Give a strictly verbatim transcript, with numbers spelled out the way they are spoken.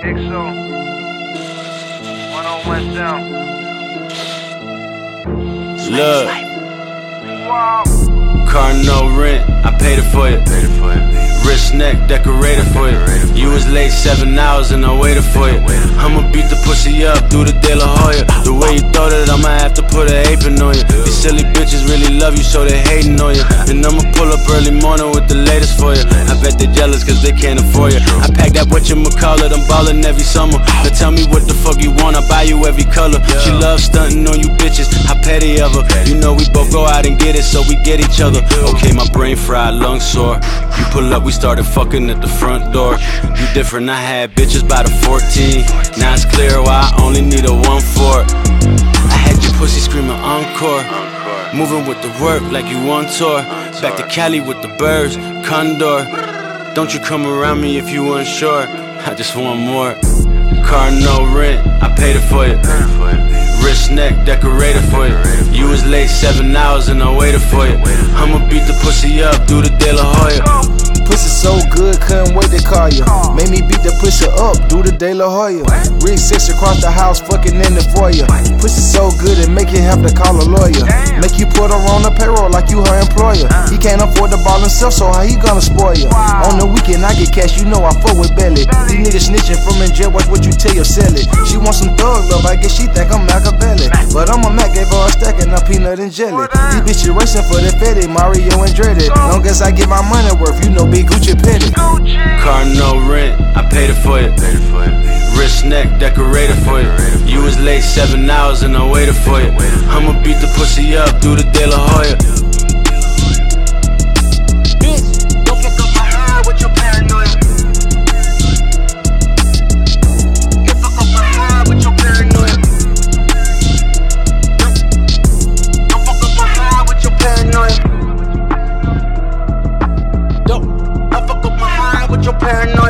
X O. One on one down. Look, Wow. car no rent, I paid it for you. Wrist neck decorated for you. You was late seven hours and I waited for you. I'ma beat the pussy up, do the De La Hoya. The way you thought it, I'ma have to put an apron on you. These silly bitches really love you, so they hating on you. And I'ma pull up early morning with the latest for you. I bet they jealous cause they can't afford you. I pack that whatchamacallit, I'm ballin' every summer. Now tell me what the fuck you want, I buy you every color. She loves stunting on you bitches, how petty of her. You know we both go out and get it, so we get each other. Okay, my brain fried, lungs sore. You pull up, we started fucking at the front door. You different, I had bitches by the fourteen. Now it's clear why I only need a one four. I had your pussy screaming encore. Moving with the work like you on tour. Back to Cali with the birds, Condor. Don't you come around me if you unsure. I just want more. Car no rent, I paid it for you. Wrist neck decorated for you. You was late seven hours and I waited for you. I'ma beat the pussy up, do the De La Hoya. Pussy so good, couldn't wait to call you. Made me beat the pussy up, do the De La Hoya. Rig six across the house, fucking in the foyer. Pussy so good it make you have to call a lawyer. Make you put her on the payroll like you her employer. He can't afford the ball himself, so how he gonna spoil you? On the weekend I get cash, you know I fuck with Belly. These niggas snitching from in jail, watch what you tell your sell it. She want some thug love, I guess she think I'm Machiavelli. But I'm a Mac, gave her a stack and a peanut and jelly. These bitches racing for the Fetty, Mario and Dreddy. Long as I get my money worth, you know big Gucci Petty. Car no rent, I paid it for you. Wrist neck decorated for you. You was late seven hours and I waited for you. I'ma beat the pussy up, do the De La Hoya. Bitch, don't fuck up my heart with your paranoia. Don't fuck up my heart with your paranoia. Don't, don't fuck up my heart with your paranoia. Don't, don't fuck up my heart with your paranoia.